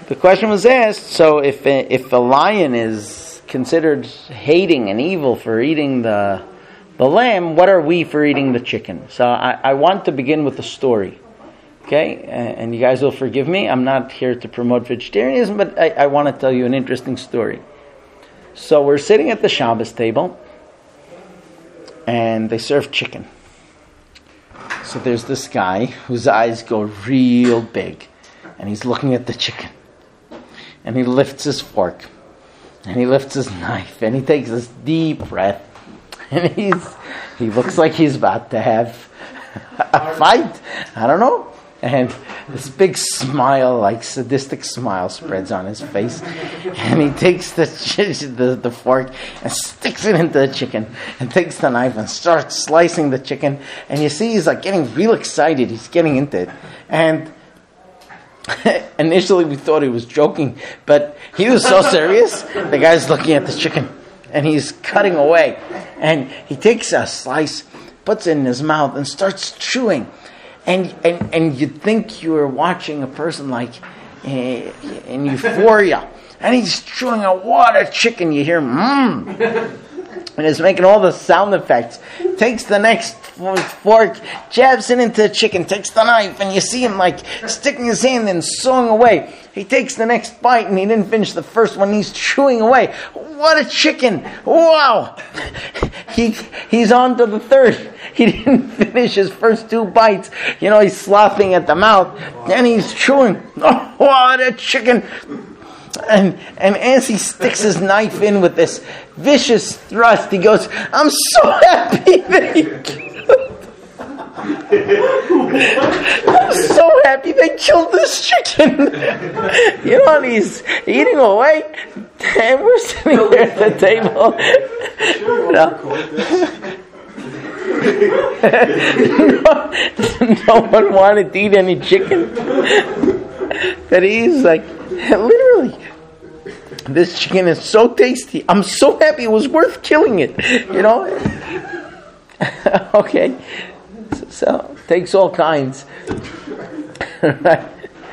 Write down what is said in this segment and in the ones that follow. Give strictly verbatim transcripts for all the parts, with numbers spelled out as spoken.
the question was asked, so if a, if a lion is considered hating and evil for eating the the lamb, what are we for eating the chicken? So I, I want to begin with a story. Okay, and you guys will forgive me. I'm not here to promote vegetarianism, but I, I want to tell you an interesting story. So we're sitting at the Shabbos table, and they serve chicken. So there's this guy whose eyes go real big, and he's looking at the chicken. And he lifts his fork, and he lifts his knife, and he takes this deep breath, and he's he looks like he's about to have a fight. I don't know. And this big smile, like sadistic smile, spreads on his face. And he takes the, the the fork and sticks it into the chicken, and takes the knife and starts slicing the chicken. And you see he's like getting real excited. He's getting into it. And initially we thought he was joking, but he was so serious. The guy's looking at the chicken, and he's cutting away. And he takes a slice, puts it in his mouth, and starts chewing. And and and you'd think you were watching a person like uh, in euphoria. And he's chewing a what a chicken. You hear mmm. And he's making all the sound effects. Takes the next fork, jabs it into the chicken, takes the knife, and you see him like sticking his hand and sawing away. He takes the next bite, and he didn't finish the first one. He's chewing away. What a chicken! Wow! He he's on to the third. He didn't finish his first two bites. You know, he's slopping at the mouth, and he's chewing. Oh, what a chicken! And and as he sticks his knife in with this vicious thrust, he goes, "I'm so happy that he killed. I'm so happy they killed this chicken." You know, and he's eating away, and we're sitting there at the table. You know. no, no one wanted to eat any chicken. But he's like, literally, this chicken is so tasty. I'm so happy it was worth killing it. You know? Okay. So, so takes all kinds. Right?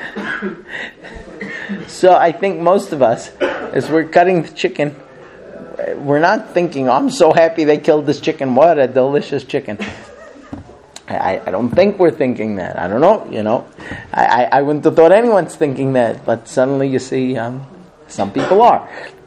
So I think most of us, as we're cutting the chicken, we're not thinking, I'm so happy they killed this chicken. What a delicious chicken. I, I don't think we're thinking that. I don't know, you know. I, I, I wouldn't have thought anyone's thinking that. But suddenly you see um, some people are.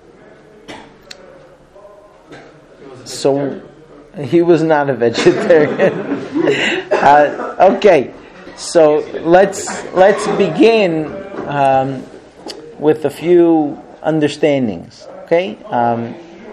So he was not a vegetarian. uh, okay, so let's let's begin um, with a few understandings. Okay. Um,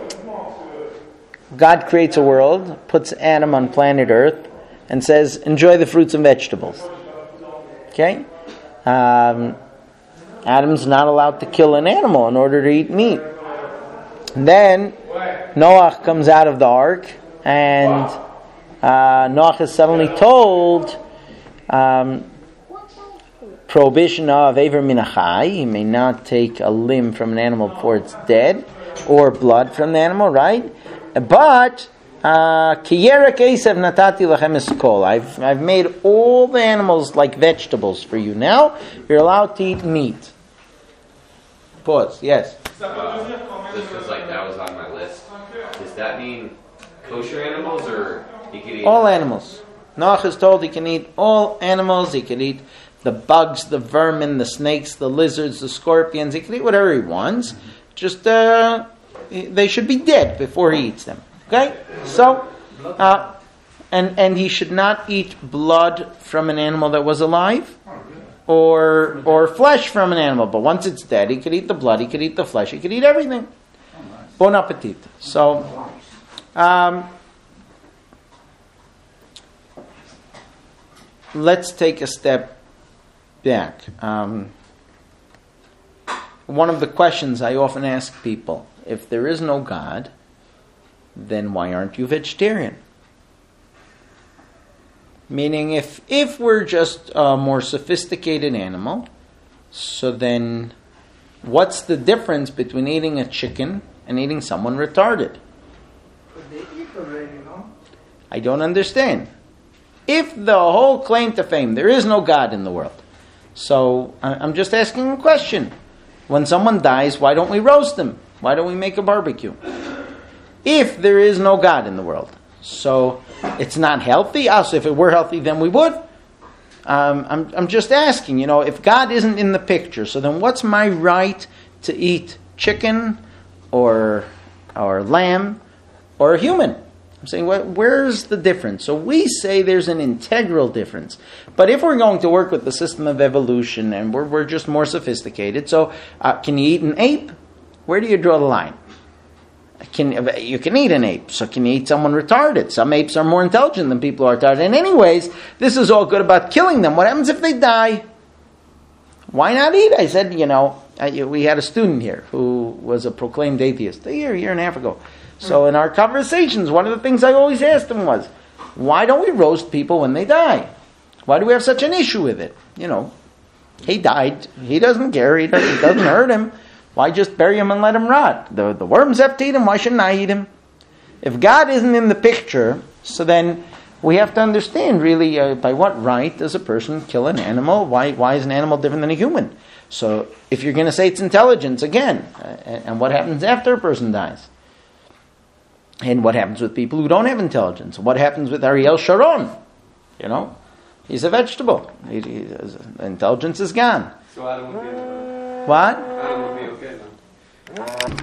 God creates a world, puts Adam on planet Earth, and says, enjoy the fruits and vegetables. Okay? Um, Adam's not allowed to kill an animal in order to eat meat. And then Noah comes out of the ark, and uh, Noah is suddenly told um, prohibition of Aver Minachai. He may not take a limb from an animal before it's dead, or blood from the animal, right? But Kiyerek Esav Natati Lachem Eskol. I've I've made all the animals like vegetables for you. Now you're allowed to eat meat. Pause. Yes. Uh, just because like that was on my list. Does that mean kosher animals, or he can eat all animals? Noach is told he can eat all animals. He can eat the bugs, the vermin, the snakes, the lizards, the scorpions. He can eat whatever he wants. Just uh, they should be dead before he eats them. Okay? So, uh, and and he should not eat blood from an animal that was alive, or or flesh from an animal. But once it's dead, he could eat the blood, he could eat the flesh, he could eat everything. Bon appetit. So, um, let's take a step back. Um, one of the questions I often ask people, if there is no God, then why aren't you vegetarian? Meaning, if if we're just a more sophisticated animal, so then what's the difference between eating a chicken and eating someone retarded? They eat already, no? I don't understand. If the whole claim to fame, there is no God in the world, so I'm just asking a question. When someone dies, why don't we roast them? Why don't we make a barbecue? If there is no God in the world. So it's not healthy. Also, if it were healthy, then we would. Um, I'm, I'm just asking, you know, if God isn't in the picture, so then what's my right to eat chicken or or lamb or a human? I'm saying, well, where's the difference? So we say there's an integral difference. But if we're going to work with the system of evolution and we're, we're just more sophisticated, so uh, can you eat an ape? Where do you draw the line? Can, you can eat an ape, so can you eat someone retarded? Some apes are more intelligent than people who are retarded. And anyways, this is all good about killing them. What happens if they die? Why not eat? I said, you know, I, we had a student here who was a proclaimed atheist a year, year and a half ago. So in our conversations, one of the things I always asked him was, why don't we roast people when they die? Why do we have such an issue with it? You know, he died. He doesn't care. He doesn't, it doesn't hurt him. Why just bury him and let him rot? The, the worms have to eat him. Why shouldn't I eat him? If God isn't in the picture, so then we have to understand really uh, by what right does a person kill an animal? Why, why is an animal different than a human? So if you're going to say it's intelligence, again, uh, and what happens after a person dies? And what happens with people who don't have intelligence? What happens with Ariel Sharon? You know, he's a vegetable. He, he, his intelligence is gone. So Adam would be okay. What? Adam would be okay then.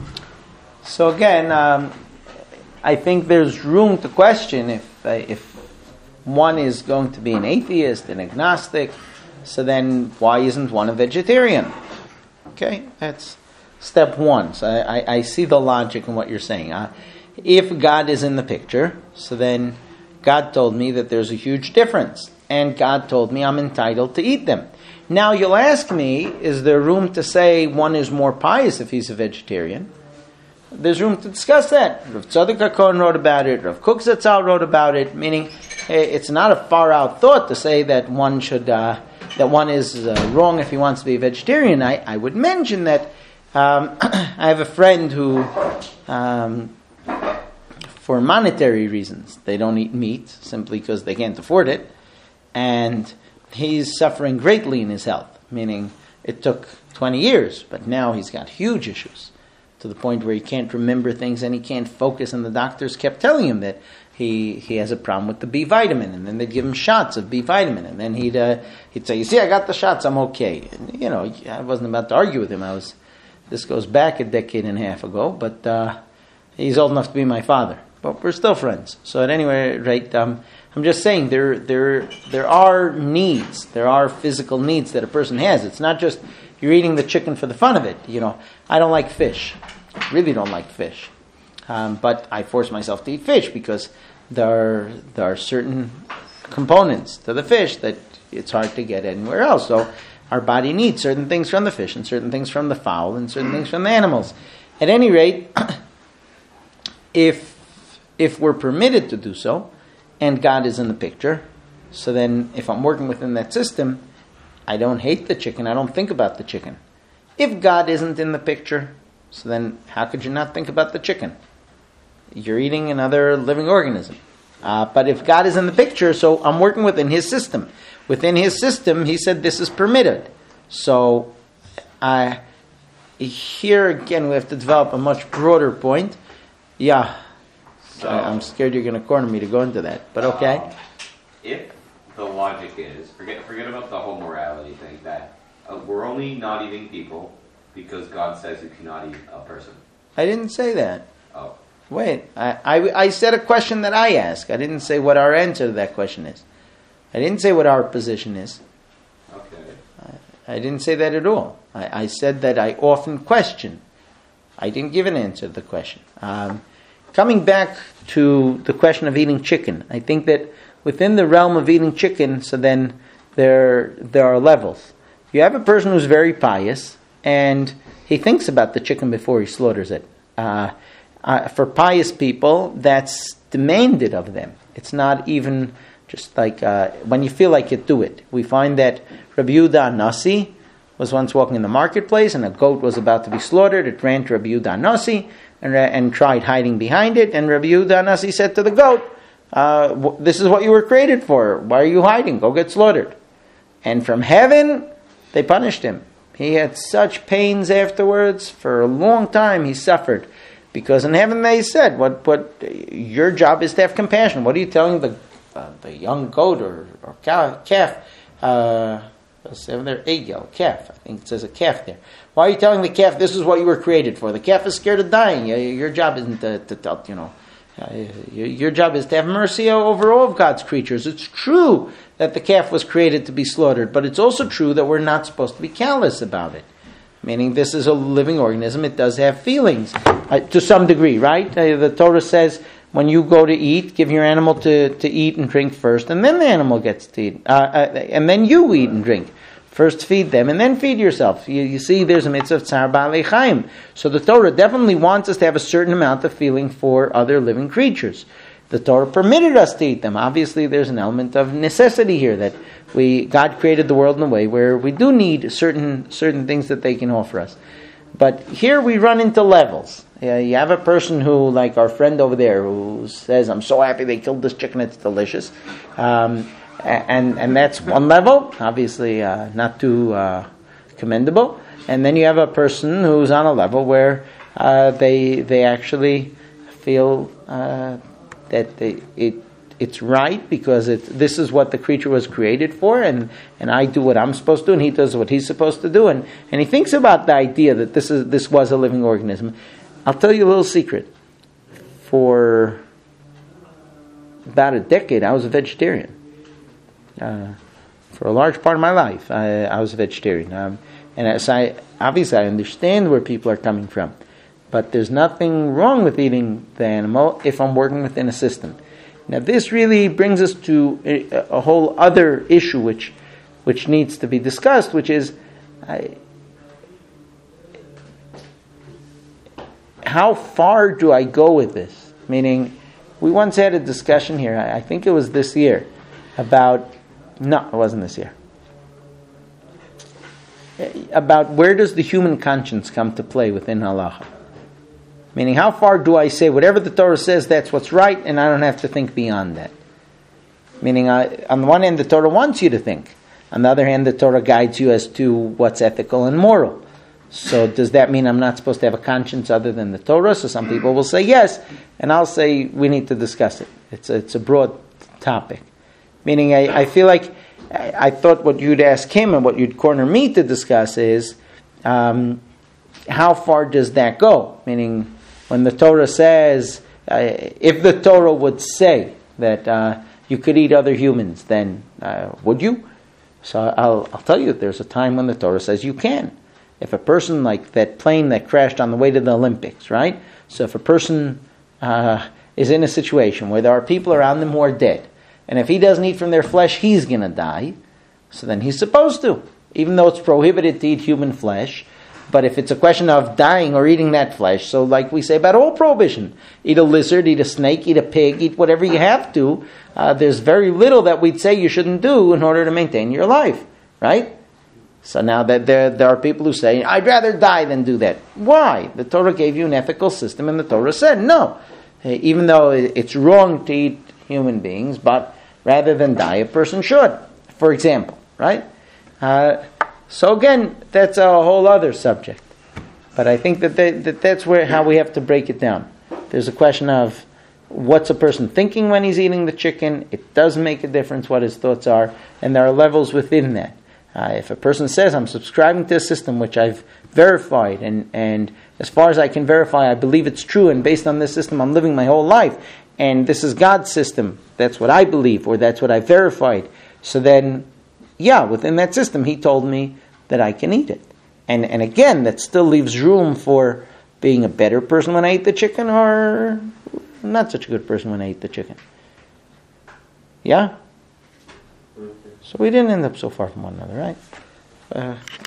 So again, um, I think there's room to question if uh, if one is going to be an atheist, an agnostic, so then why isn't one a vegetarian? Okay, that's step one. So I, I, I see the logic in what you're saying. Uh, if God is in the picture, so then God told me that there's a huge difference. And God told me I'm entitled to eat them. Now you'll ask me, is there room to say one is more pious if he's a vegetarian? There's room to discuss that. Rav Tzadok HaKohen wrote about it. Rav Kook Zatzal wrote about it. Meaning, it's not a far out thought to say that one should uh, that one is uh, wrong if he wants to be a vegetarian. I, I would mention that um, I have a friend who, um, for monetary reasons, they don't eat meat simply because they can't afford it, and he's suffering greatly in his health. Meaning, it took twenty years, but now he's got huge issues, to the point where he can't remember things and he can't focus, and the doctors kept telling him that he he has a problem with the B vitamin, and then they'd give him shots of B vitamin, and then he'd uh, he'd say, you see, I got the shots, I'm okay. And, you know, I wasn't about to argue with him. I was, this goes back a decade and a half ago, but uh, he's old enough to be my father. But we're still friends. So at any rate, um, I'm just saying there there there are needs, there are physical needs that a person has. It's not just you're eating the chicken for the fun of it. You know, I don't like fish. I really don't like fish. Um, but I force myself to eat fish because there are, there are certain components to the fish that it's hard to get anywhere else. So our body needs certain things from the fish and certain things from the fowl and certain things from the animals. At any rate, if if we're permitted to do so, and God is in the picture, so then if I'm working within that system, I don't hate the chicken, I don't think about the chicken. If God isn't in the picture, so then how could you not think about the chicken? You're eating another living organism. Uh, but if God is in the picture, so I'm working within His system. Within His system, He said this is permitted. So uh, here again, we have to develop a much broader point. Yeah, so, I, I'm scared you're going to corner me to go into that. But okay. Um, if the logic is, forget forget about the whole morality thing, that uh, we're only not eating people because God says you cannot eat a person. I didn't say that. Oh. Wait, I, I, I said a question that I ask. I didn't say what our answer to that question is. I didn't say what our position is. Okay. I, I didn't say that at all. I, I said that I often question. I didn't give an answer to the question. Um, coming back to the question of eating chicken, I think that within the realm of eating chicken, so then there there are levels. You have a person who's very pious, and he thinks about the chicken before he slaughters it. Uh, Uh, for pious people, that's demanded of them. It's not even just like uh, when you feel like it, do it. We find that Rabbi Yehuda Nasi was once walking in the marketplace and a goat was about to be slaughtered. It ran to Rabbi Yehuda Nasi and, and tried hiding behind it. And Rabbi Yehuda Nasi said to the goat, uh, w- this is what you were created for. Why are you hiding? Go get slaughtered. And from heaven, they punished him. He had such pains afterwards. For a long time he suffered. Because in heaven they said, what, what your job is to have compassion. What are you telling the uh, the young goat or, or calf? Uh, what's there? Egel, calf. I think it says a calf there. Why are you telling the calf this is what you were created for? The calf is scared of dying. Your job isn't to, to tell, you know, uh, your, your job is to have mercy over all of God's creatures. It's true that the calf was created to be slaughtered, but it's also true that we're not supposed to be callous about it. Meaning this is a living organism, it does have feelings, uh, to some degree, right? Uh, the Torah says, when you go to eat, give your animal to, to eat and drink first, and then the animal gets to eat. Uh, uh, and then you eat and drink. First feed them, and then feed yourself. You, you see, there's a mitzvah of tzar ba'alei chaim. So the Torah definitely wants us to have a certain amount of feeling for other living creatures. The Torah permitted us to eat them. Obviously, there's an element of necessity here that we God created the world in a way where we do need certain certain things that they can offer us. But here we run into levels. Uh, you have a person who, like our friend over there, who says, "I'm so happy they killed this chicken; it's delicious," um, and and that's one level. Obviously, uh, not too uh, commendable. And then you have a person who's on a level where uh, they they actually feel. Uh, That they, it it's right because it this is what the creature was created for, and, and I do what I'm supposed to, and he does what he's supposed to do, and, and he thinks about the idea that this is this was a living organism. I'll tell you a little secret. For about a decade, I was a vegetarian. Uh, for a large part of my life, I, I was a vegetarian, um, and as I obviously I understand where people are coming from. But there's nothing wrong with eating the animal if I'm working within a system. Now this really brings us to a, a whole other issue which which needs to be discussed, which is I, how far do I go with this? Meaning, we once had a discussion here, I, I think it was this year, about, no, it wasn't this year, about where does the human conscience come to play within halacha. Meaning, how far do I say whatever the Torah says, that's what's right, and I don't have to think beyond that? Meaning, I, on the one hand, the Torah wants you to think. On the other hand, the Torah guides you as to what's ethical and moral. So does that mean I'm not supposed to have a conscience other than the Torah? So some people will say yes, and I'll say we need to discuss it. It's a, it's a broad topic. Meaning, I, I feel like I, I thought what you'd ask him and what you'd corner me to discuss is um, how far does that go? Meaning, when the Torah says, uh, if the Torah would say that uh, you could eat other humans, then uh, would you? So I'll, I'll tell you, there's a time when the Torah says you can. If a person, like that plane that crashed on the way to the Olympics, right? So if a person uh, is in a situation where there are people around them who are dead, and if he doesn't eat from their flesh, he's going to die, so then he's supposed to, even though it's prohibited to eat human flesh. But if it's a question of dying or eating that flesh, so like we say about all prohibition, eat a lizard, eat a snake, eat a pig, eat whatever you have to, uh, there's very little that we'd say you shouldn't do in order to maintain your life, right? So now that there, there are people who say, I'd rather die than do that. Why? The Torah gave you an ethical system, and the Torah said, no. Even though it's wrong to eat human beings, but rather than die, a person should, for example, right? Uh, So again, that's a whole other subject. But I think that, they, that that's where how we have to break it down. There's a question of what's a person thinking when he's eating the chicken. It does make a difference what his thoughts are. And there are levels within that. Uh, if a person says, I'm subscribing to a system which I've verified, and, and as far as I can verify, I believe it's true, and based on this system, I'm living my whole life, and this is God's system, that's what I believe, or that's what I verified. So then, yeah, within that system, he told me that I can eat it. And and again, that still leaves room for being a better person when I eat the chicken, or not such a good person when I eat the chicken. Yeah? So we didn't end up so far from one another, right? Uh,